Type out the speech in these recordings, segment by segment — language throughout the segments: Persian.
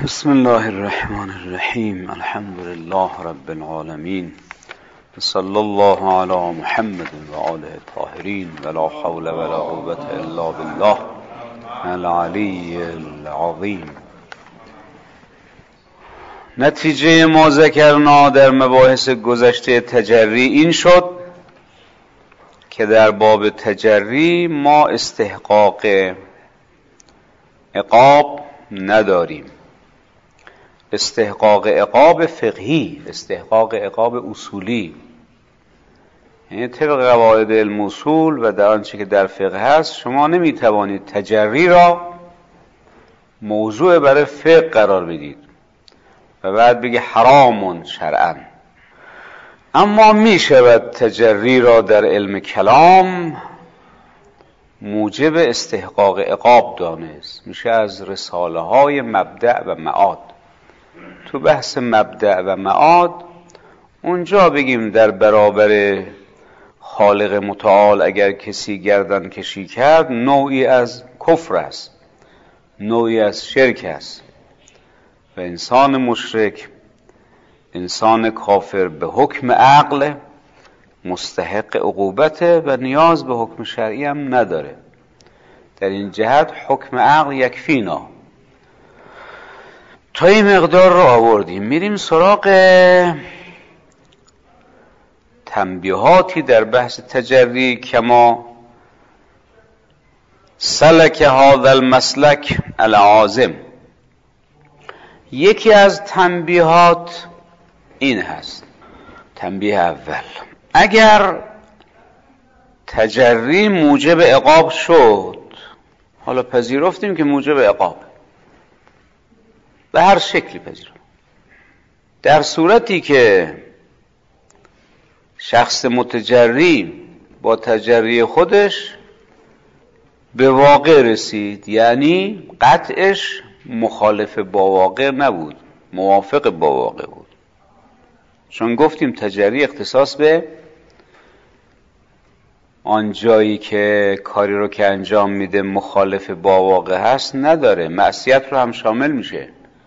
بسم الله الرحمن الرحیم. الحمد لله رب العالمین، صلی الله علی محمد و آله الطاهرین، ولا حول ولا قوة الا بالله العلی العظیم. نتیجه ما ذکرنا در مباحث گذشته تجری این شد که در باب تجری ما استحقاق عقاب نداریم. استحقاق عقاب فقهی، استحقاق عقاب اصولی، یعنی طبق قواعد علم اصول و در آنچه که در فقه هست شما نمیتوانید تجری را موضوع برای فقه قرار بدید و بعد بگی حرامون شرعاً. اما می شود تجری را در علم کلام موجب استحقاق عقاب دانست. میشه از رساله های مبدأ و معاد تو بحث مبدأ و معاد اونجا بگیم در برابر خالق متعال اگر کسی گردن کشی کرد نوعی از کفر است، نوعی از شرک است و انسان مشرک، انسان کافر به حکم عقل مستحق عقوبته و نیاز به حکم شرعی هم نداره. در این جهت حکم عقل یکفینا. تا این مقدار رو آوردیم. میریم سراغ تنبیهاتی در بحث تجری که ما سلک هذا المسلک العازم. یکی از تنبیهات این هست. تنبیه اول، اگر تجری موجب عقاب شد، حالا پذیرفتیم که موجب عقاب به هر شکلی پذیرفتیم، در صورتی که شخص متجری با تجری خودش به واقع رسید، یعنی قطعش مخالف با واقع نبود، موافق با واقع بود. چون گفتیم تجری اختصاص به آن جایی که کاری رو که انجام میده مخالف با واقع هست نداره، معصیت رو هم شامل میشه.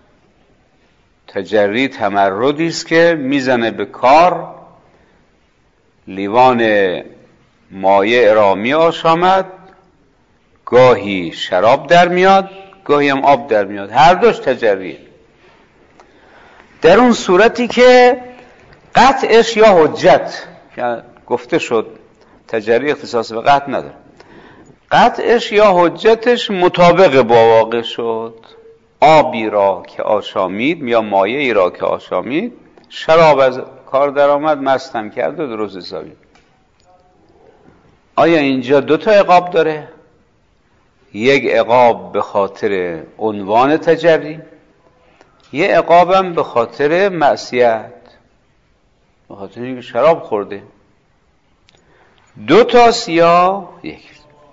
تجری تمردی است که میزنه به کار، لیوان مایع را می آشامد، گاهی شراب در میاد گاهی هم آب در میاد، هر دوش تجریه. در اون صورتی که قطعش یا حجت، گفته شد تجری اختصاص به قطع نداره، قطعش یا حجتش مطابق با واقع شد. آبی را که آشامید یا مایعی را که آشامید، شراب از کار در آمد، مستم کرد و درست حسابی. آیا اینجا دو تا عقاب داره؟ یک عقاب به خاطر عنوان تجری، یک عقابم به خاطر معصیت، به خاطر اینکه شراب خورده. دو تاست یا یک؟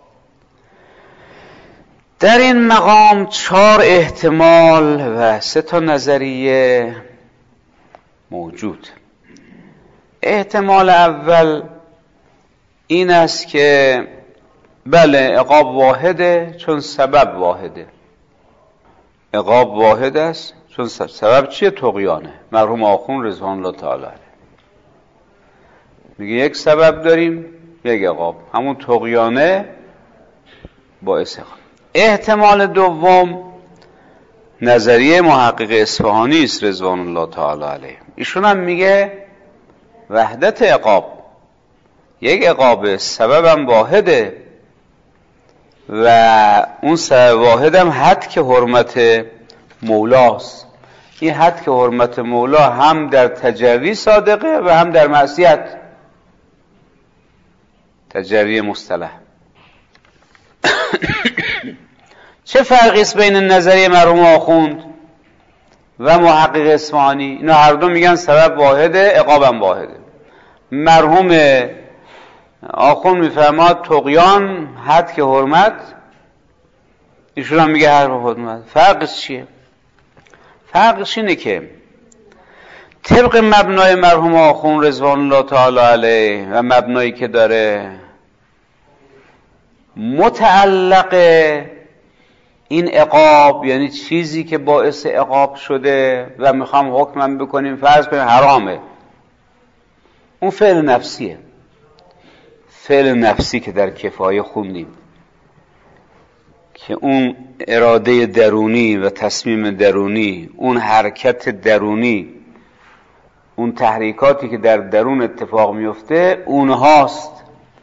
در این مقام 4 احتمال و 3 نظریه موجود. احتمال اول این است که بله عقاب واحده چون سبب واحده. عقاب واحد است چون سبب چیه؟ طغیانه. مرحوم آخوند رضوان الله تعالی علیه میگه یک سبب داریم یک عقاب، همون طغیانه باعث عقاب. احتمال دوم نظریه محقق اصفهانی است رضوان الله تعالی علیه. ایشون هم میگه وحدت عقاب، یک عقاب سببم واحده و اون سبب واحدم حد که حرمت مولاست. این حد که حرمت مولا هم در تجری صادقه و هم در معصیت. تجری مصطلح. چه فرقی است بین نظریه مرحوم آخوند و محقق اصفهانی؟ اینا هر دو میگن سبب واحده عقابم واحده. مرحوم آخوند میفرماد طغیان حد که حرمت، ایشون هم میگه هر حرمت. فرقش چیه؟ فرقش اینه که طبق مبنای مرحوم آخوند رضوان الله تعالی علیه و مبنایی که داره، متعلق این عقاب یعنی چیزی که باعث عقاب شده و میخوام حکمم بکنیم، فرض کنیم حرامه، اون فعل نفسیه. فعل نفسی که در کفایه خوندیم که اون اراده درونی و تصمیم درونی، اون حرکت درونی، اون تحریکاتی که در درون اتفاق میفته، اونها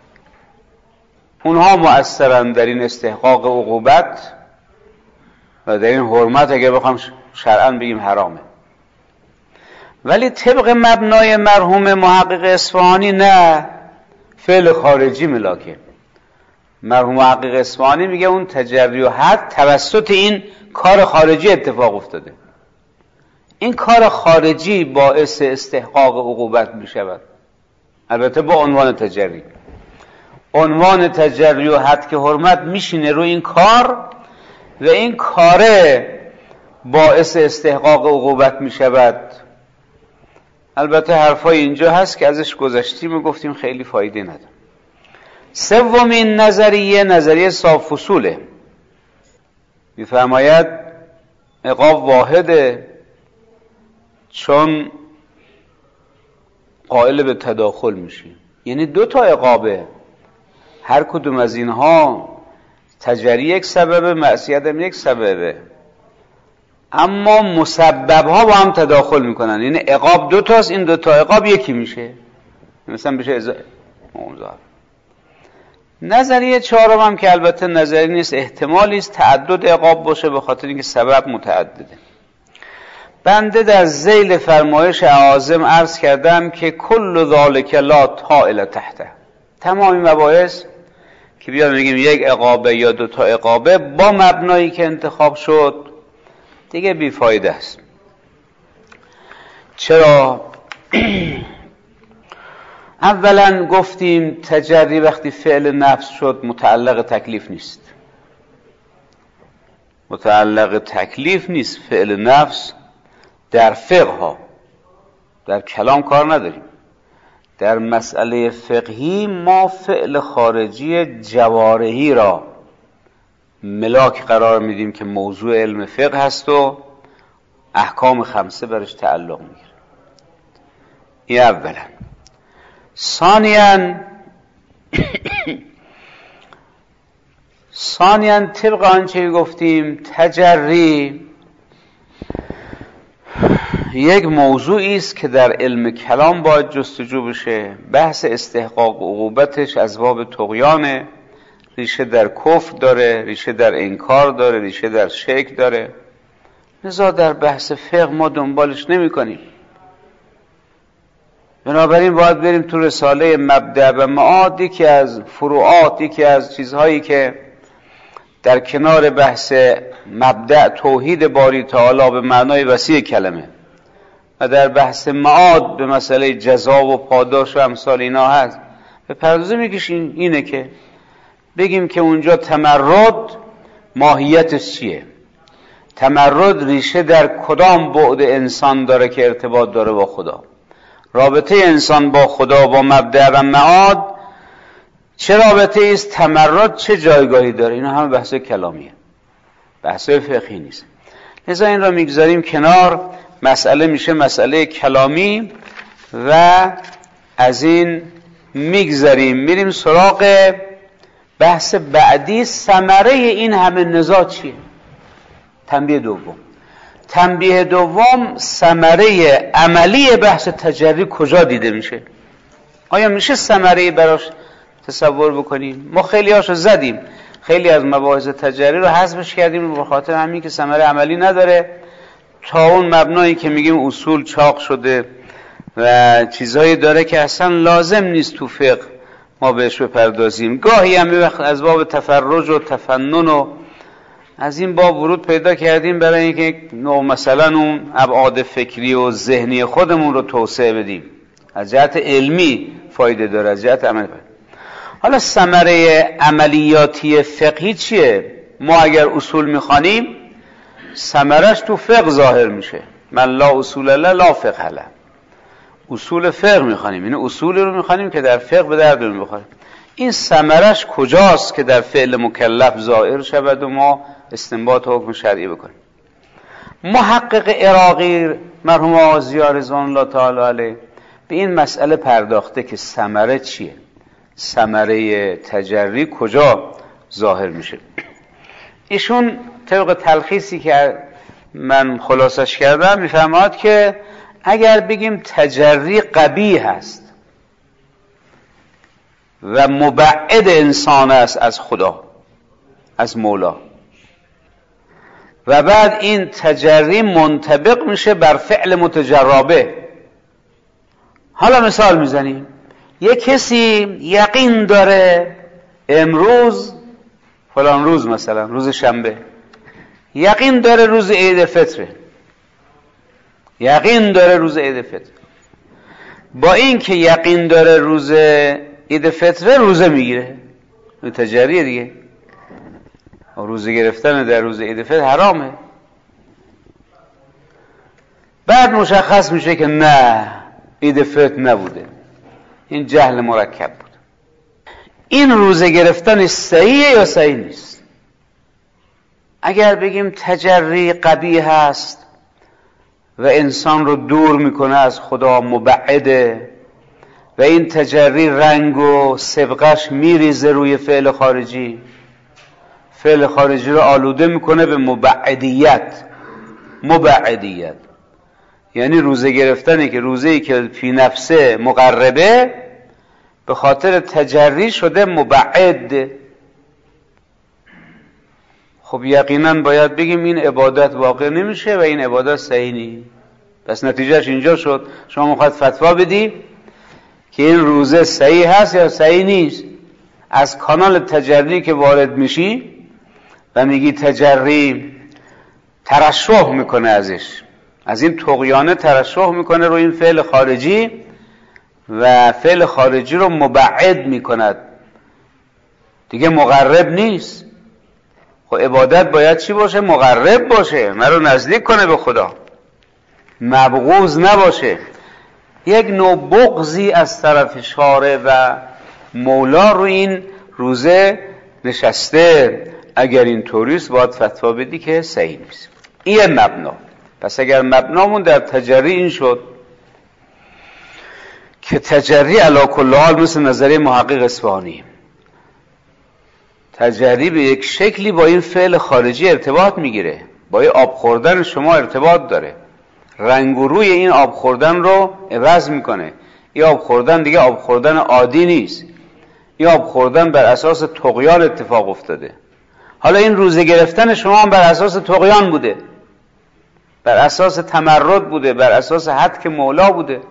مؤثرن در این استحقاق عقوبت و در این حرمت، اگر بخوام شرعاً بگیم حرامه. ولی طبق مبنای مرحوم محقق اصفهانی نه، فعل خارجی ملاکه. مرحوم محقق اصفهانی میگه اون تجری و حد توسط این کار خارجی اتفاق افتاده. این کار خارجی باعث استحقاق عقوبت میشود، البته با عنوان تجری. عنوان تجری و حد که حرمت میشینه رو این کار و این کاره باعث استحقاق عقوبت میشود. البته حرفای اینجا هست که ازش گذشتیم و گفتیم خیلی فایده نداره. سومین نظریه صاف اصوله. میفرماید عقاب واحده چون قائل به تداخل میشی، یعنی دو تا عقابه، هر کدوم از اینها تجری یک سببه، معصیت هم یک سببه، اما مسببها با هم تداخل میکنن. یعنی عقاب دو تاست، این دو تا عقاب یکی میشه، مثلا بشه نظریه چهارم هم که البته نظری نیست، احتمالی است تعدد عقاب باشه به خاطر اینکه سبب متعدده. بنده در ذیل فرمایش اعاظم عرض کردم که کل ذالک لا طائل تحته، تمامی مباحث که بیان میگیم یک عقابه یا دو تا عقابه با مبنایی که انتخاب شد دیگه بیفایده است. چرا؟ اولا گفتیم تجری وقتی فعل نفس شد متعلق تکلیف نیست. متعلق تکلیف نیست فعل نفس. در فقه ها، در کلام کار نداریم. در مسئله فقهی ما فعل خارجی جوارحی را ملاک قرار میدیم که موضوع علم فقه هست و احکام خمسه برش تعلق میگیره. این اولا. ثانیاً طبق آنچه گفتیم تجری یک موضوعی است که در علم کلام باید جستجو بشه. بحث استحقاق عقوبتش از باب طغیانه، ریشه در کفر داره، ریشه در انکار داره، ریشه در شرک داره. لذا در بحث فقه ما دنبالش نمی کنیم. بنابراین باید بریم تو رساله مبدأ و معاد، یکی از فروعات، یکی از چیزهایی که در کنار بحث مبدأ توحید باری تعالی به معنای وسیع کلمه و در بحث معاد به مسئله جزا و پاداش و امثال اینا هست، به پردازه میکشیم اینه که بگیم که اونجا تمرد ماهیتش چیه، تمرد ریشه در کدام بعد انسان داره که ارتباط داره با خدا، رابطه انسان با خدا با مبدأ و معاد چه رابطه است، تمرد چه جایگاهی داره. اینا همه بحث کلامیه، بحث فقهی نیست. لذا این را میگذاریم کنار، مسئله میشه مسئله کلامی و از این میگذاریم. میریم سراغ بحث بعدی، ثمره این همه نزاع چیه؟ تنبیه دوم ثمره عملی بحث تجری کجا دیده میشه؟ آیا میشه ثمره براش تصور بکنیم؟ ما خیلی هاشو زدیم، خیلی از مباحث تجری رو حذفش کردیم به خاطر همین که ثمره عملی نداره، تا اون مبنایی که میگیم اصول چاق شده و چیزهایی داره که اصلا لازم نیست تو فقه ما بهش بپردازیم. گاهی هم وقت از باب تفرج و تفنن و از این باب ورود پیدا کردیم برای اینکه نوع مثلا اون ابعاد فکری و ذهنی خودمون رو توسعه بدیم. از جهت علمی فایده داره، از جهت عملی فایده. حالا ثمره عملیاتی فقهی چیه؟ ما اگر اصول میخوانیم ثمرش تو فقه ظاهر میشه. من لا اصول له لا فقه له. اصول فقه میخوانیم، این اصولی رو میخوانیم که در فقه به دردمون بخوره. این ثمرش کجاست که در فعل مکلف ظاهر شود و ما استنباط حکم شرعی بکنیم. محقق عراقی مرحوم آقازیا رضوان الله تعالی علیه به این مسئله پرداخته که ثمره چیه، ثمره تجری کجا ظاهر میشه. ایشون طبق تلخیصی که من خلاصش کردم میفرماد که اگر بگیم تجری قبیح است و مبعد انسان است از خدا، از مولا، و بعد این تجری منطبق میشه بر فعل متجربه. حالا مثال میزنیم، یک کسی یقین داره امروز فلان روز، مثلا روز شنبه، یقین داره روز عید فطره، یقین داره روز عید فطر، با این که یقین داره روز عید فطره روزه میگیره، این تجریه دیگه. روزه گرفتن در روز عید فطر حرامه. بعد مشخص میشه که نه، عید فطر نبوده، این جهل مرکب بود. این روزه گرفتن صحیحه یا صحیح نیست؟ اگر بگیم تجری قبیح هست و انسان رو دور میکنه از خدا، مبعده، و این تجری رنگ و سبقش میریزه روی فعل خارجی، فعل خارجی رو آلوده میکنه به مبعدیت. مبعدیت یعنی روزه گرفتنی که روزه‌ای که فی نفسه مقربه به خاطر تجری شده مبعد. خب یقینا باید بگیم این عبادت واقع نمیشه و این عبادت صحیح نیست. پس نتیجهش اینجا شد شما میخواید فتوا بدی که این روزه صحیح هست یا صحیح نیست. از کانال تجری که وارد میشی و میگی تجری ترشح میکنه ازش، از این طغیانه ترشح میکنه رو این فعل خارجی و فعل خارجی رو مبعد میکند، دیگه مقرب نیست. خب عبادت باید چی باشه؟ مقرب باشه، من رو نزدیک کنه به خدا، مبغوض نباشه. یک نوع بغضی از طرف شارع و مولا رو این روزه نشسته. اگر این طوریست باید فتوا بدی که صحیح نیست. این مبنا. پس اگر مبنامون در تجری این شد که تجری علی کل حال مثل نظریه محقق اصفهانی، تجری به یک شکلی با این فعل خارجی ارتباط میگیره، با این آب خوردن شما ارتباط داره، رنگ و روی این آب خوردن رو عوض میکنه. این آب خوردن دیگه آب خوردن عادی نیست، این آب خوردن بر اساس طغیان اتفاق افتاده. حالا این روزه گرفتن شما هم بر اساس طغیان بوده، بر اساس تمرد بوده، بر اساس حد که مولا بوده.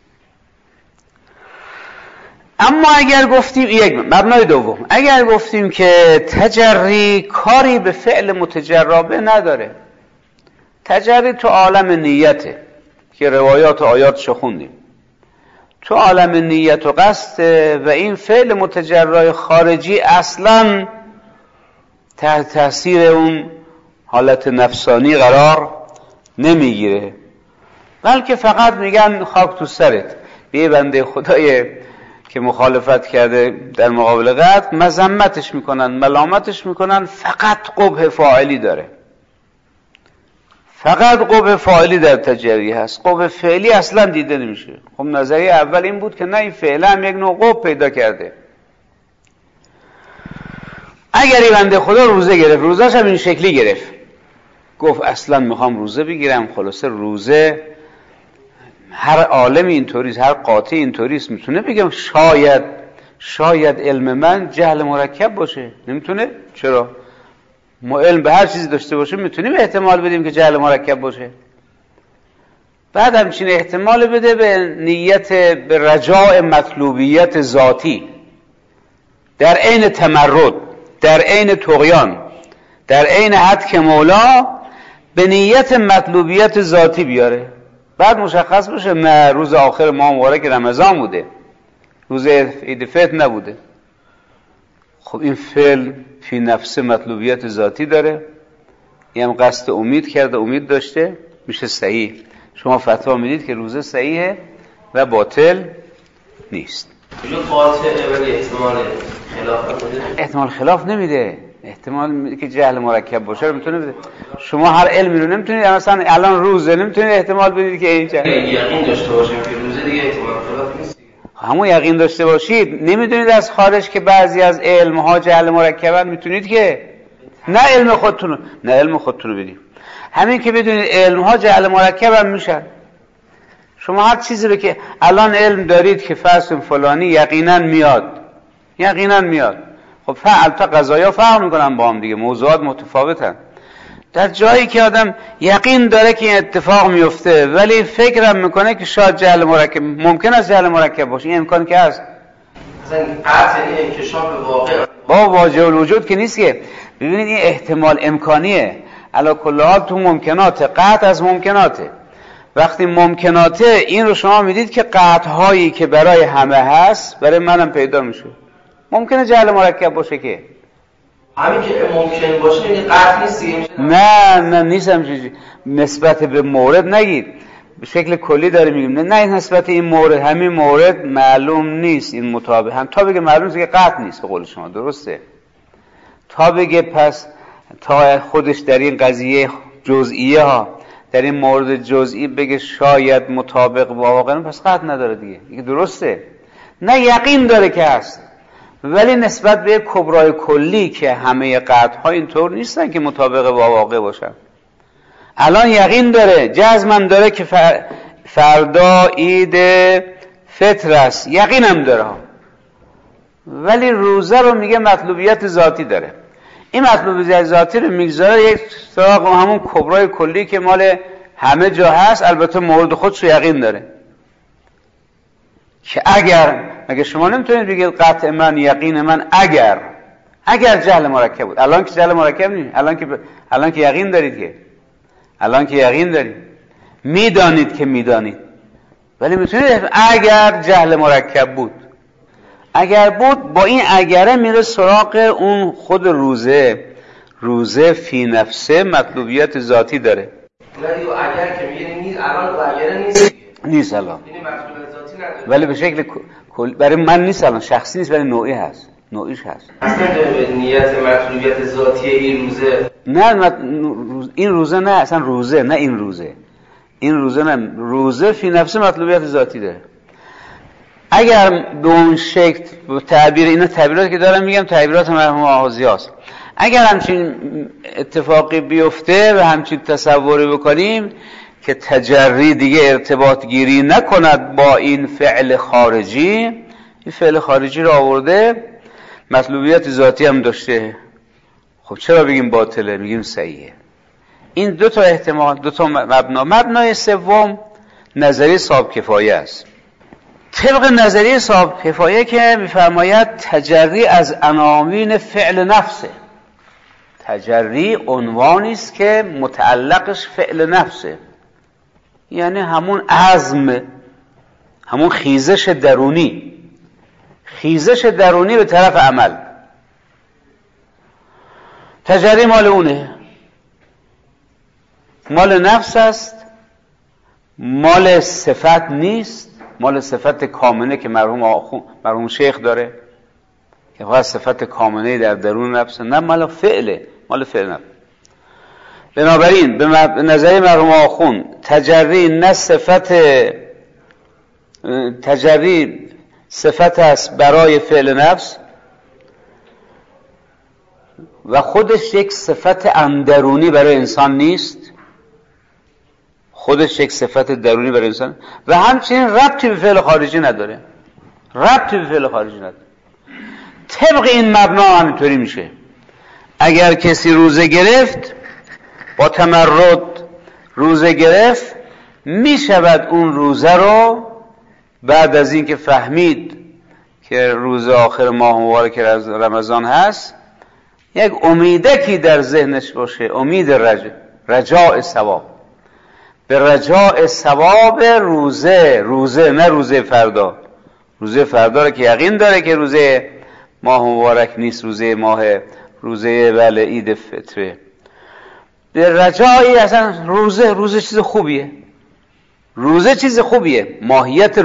اما اگر گفتیم یک مبنای دوم، اگر گفتیم که تجری کاری به فعل متجربه نداره، تجری تو عالم نیته که روایات و آیاتشو خوندیم، تو عالم نیت و قصد و این فعل متجرای خارجی اصلا تحت تاثیر اون حالت نفسانی قرار نمیگیره، بلکه فقط میگن خاک تو سرت. به بنده خدای که مخالفت کرده در مقابل قتل مذمتش میکنن، ملامتش میکنن، فقط قبح فاعلی داره، فقط قبح فاعلی در تجری هست، قبح فعلی اصلا دیده نمیشه. خب نظریه اول این بود که نه، این فعلا هم یک نوع قبح پیدا کرده. اگر این بنده خدا روزه گرفت، روزهش هم این شکلی گرفت، گفت اصلا میخوام روزه بگیرم، خلاصه روزه هر عالم اینطوریست، هر قاطع اینطوریست، میتونه بگم شاید علم من جهل مرکب باشه. نمیتونه؟ چرا؟ ما علم به هر چیزی داشته باشه میتونیم احتمال بدیم که جهل مرکب باشه. بعد همچین احتمال بده به نیت، به رجاء مطلوبیت ذاتی در عین تمرد، در عین طغیان، در عین حد که مولا، به نیت مطلوبیت ذاتی بیاره. بعد مشخص بشه نه، روز آخر ماه مبارک رمضان بوده، روز عید فطر نبوده. خب این فعل فی نفس مطلوبیت ذاتی داره، این هم قصد امید کرده، امید داشته، میشه صحیح. شما فتوا میدید که روزه صحیحه و باطل نیست. جو قاطعه ولی احتمال خلاف نمیده. احتمال خلاف نمیده. احتمال که جهل مرکب باشه رو میتونه بده. شما هر علمی رو نمیتونید مثلا الان روزه نمیتونید احتمال بدید که این جهل یقین داشته باشیم که روزه دیگه احتمال خلاف نیست. همون یقین داشته باشید. نمیدونید از خارج که بعضی از علم ها جهل مرکبن، میتونید که نه علم خودتون رو بدید. همین که بدونید علم ها جهل مرکبن میشن. شما هر چیزی رو که الان علم دارید که فرض فلانی یقینا میاد، خب البته قضایا فرق میکنن با هم دیگه، موضوعات متفاوتن. در جایی که آدم یقین داره که این اتفاق میفته ولی فکرم میکنه که شاید جهل مرکب، ممکن است جهل مرکب باشه، این امکان که هست. مثلا قطع یعنی انکشاف واقع با واجب الوجود که نیست که. ببینید این احتمال امکانیه، علی کل حال تو ممکنات، قطع از ممکناته. وقتی ممکناته این رو شما میدید که قطع هایی که برای همه هست برای منم پیدا میشه. ممکنه جهل مرکب باشه که همین که ممکن باشه یعنی قطع نیست دیگه. نه نیستم چیزی نسبت به مورد نگید، به شکل کلی داره میگیم. نه نسبت این مورد، همین مورد معلوم نیست، این مطابق هم تا بگه معلوم نیست که قطع نیست. به قول شما درسته. تا بگه پس تا خودش در این قضیه جزئیه ها، در این مورد جزئی بگه شاید مطابق با واقع، پس قطع نداره دیگه. این درسته. نه یقین داره که هست، ولی نسبت به کبرای کلی که همه قطع‌ها اینطور نیستن که مطابق با واقع باشن. الان یقین داره، جزمم داره که فردا عید فطر است، یقینم داره، ولی روزه رو میگه مطلوبیت ذاتی داره. این مطلوبیت ذاتی رو میگذاره یک سراغ همون کبرای کلی که مال همه جا هست، البته مورد خودش رو یقین داره که اگر شما نمیتونید بگید قطع من، یقین من، اگر جهل مرکب بود. الان که جهل مرکب نیست، الان که یقین دارید، که الان که یقین دارید، میدانید که میدانید، ولی میتونید اگر جهل مرکب بود، اگر بود، با این اگره میره سراغ اون خود روزه فی نفسه مطلوبیت ذاتی داره. ولی اگر که میگه نیست، الان اگر نیست الان، یعنی مطلوبیت ذاتی نداره، ولی به شکل برای من نیست الان، شخصی نیست، ولی نوعی هست، نوعیش هست. اصلا به نیت مطلوبیت ذاتی این روزه نه این روزه نه، اصلا روزه نه، این روزه نه، روزه فی نفسه مطلوبیت ذاتی داره. اگر به اون شکل تعبیر، اینا تعبیراتی که دارم میگم تعبیرات مرحوم آغازی هست، اگر همچین اتفاقی بیفته و همچین تصوری بکنیم که تجری دیگه ارتباط گیری نکند با این فعل خارجی، این فعل خارجی رو آورده، مطلوبیت ذاتی هم داشته، خب چرا بگیم باطله؟ میگیم صحیحه. این دو تا احتمال، دو تا مبنای سوم نظریه صاحب کفایه است. طبق نظریه صاحب کفایه که میفرماید تجری از عناوین فعل نفسه. تجری عنوانی است که متعلقش فعل نفسه، یعنی همون عزم، همون خیزش درونی به طرف عمل. تجری مال اونه، مال نفس است، مال صفت نیست، مال صفت کامنه که مرحوم شیخ داره که خواهد صفت کامنه در درون نفس، نه مال فعله، مال فعل نفس. بنابراین به نظر مرحوم آخون تجری نه تجری صفت است برای فعل نفس و خودش یک صفت اندرونی برای انسان نیست، خودش یک صفت درونی برای انسان و همچنین ربطی به فعل خارجی نداره، طبق این مبنا همینطوری میشه. اگر کسی روزه گرفت، با تمرد روزه گرفت، میشود اون روزه رو بعد از این که فهمید که روز آخر ماه مبارک رمضان هست، یک امیدکی در ذهنش باشه، امید رجاء ثواب، به رجاء ثواب روزه نه روزه فردا. روزه فردا رو که یقین داره که روزه ماه مبارک نیست، روزه بله عید فطره. به رجایی اصلا روزه چیز خوبیه، ماهیت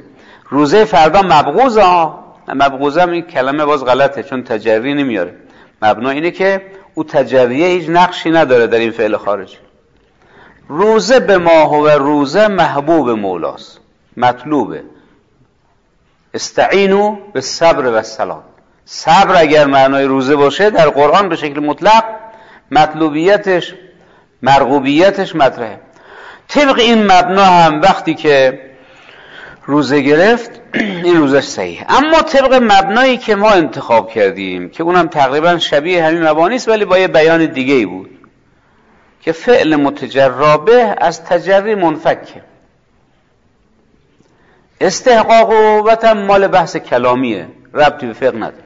روزه فردا مبغوضه هم این کلمه باز غلطه چون تجری نمیاره. مبنا اینه که او تجریه هیچ نقشی نداره در این فعل خارجی. روزه به ما هو روزه محبوب مولاست، مطلوبه. استعینوا بالصبر و الصلاة. صبر اگر معنای روزه باشه در قرآن به شکل مطلق مطلوبیتش، مرغوبیتش مطرحه. طبق این مبنا هم وقتی که روزه گرفت این روزش صحیح. اما طبق مبنایی که ما انتخاب کردیم که اونم تقریبا شبیه همین مبانی است ولی با یه بیان دیگه ای بود که فعل متجربه از تجری منفکه. استحقاق قوت مال بحث کلامیه، ربطی به فقه نداره.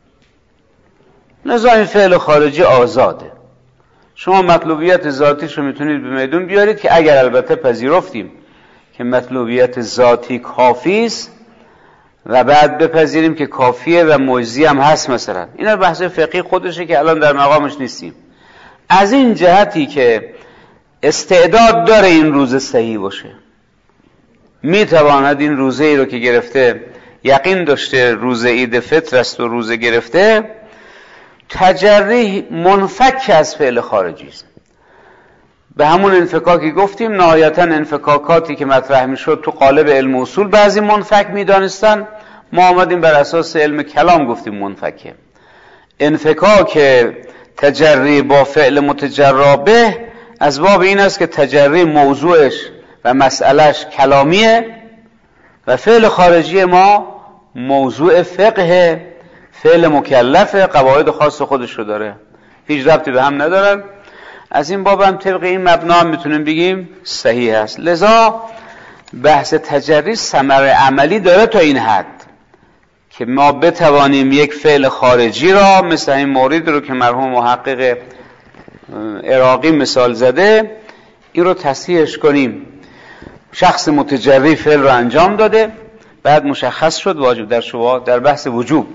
لذا این فعل خارجی آزاده. شما مطلوبیت ذاتیش رو میتونید به میدون بیارید که اگر البته پذیرفتیم که مطلوبیت ذاتی کافی است و بعد بپذیریم که کافیه و مجزی هم هست مثلا، اینا بحث فقهی خودشه که الان در مقامش نیستیم. از این جهتی که استعداد داره این روزه صحیح باشه، میتواند این روزه ای رو که گرفته یقین داشته روزه عید فطر است و روزه گرفته، تجری منفک از فعل خارجی است. به همون انفکاکی گفتیم نهایتا انفکاکاتی که مطرح میشد تو قالب علم اصول بعضی منفک میدانستن، ما آمدیم بر اساس علم کلام گفتیم منفکه. انفکاک تجری با فعل متجربه از باب این است که تجری موضوعش و مسئلهش کلامیه و فعل خارجی ما موضوع فقه، فعل مکلف، قواعد خاص خودش رو داره، هیچ ربطی به هم ندارن. از این باب هم طبق این مبنا هم میتونیم بگیم صحیح است. لذا بحث تجری ثمره عملی داره تا این حد که ما بتوانیم یک فعل خارجی را مثل این مورد رو که مرحوم محقق عراقی مثال زده این رو تصحیحش کنیم. شخص متجری فعل رو انجام داده، بعد مشخص شد واجب در بحث وجوب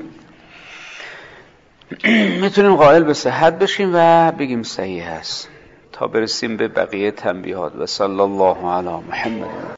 میتونیم قائل به صحت بشیم و بگیم صحیح است تا برسیم به بقیه تنبیهات. و صلی الله علی محمد.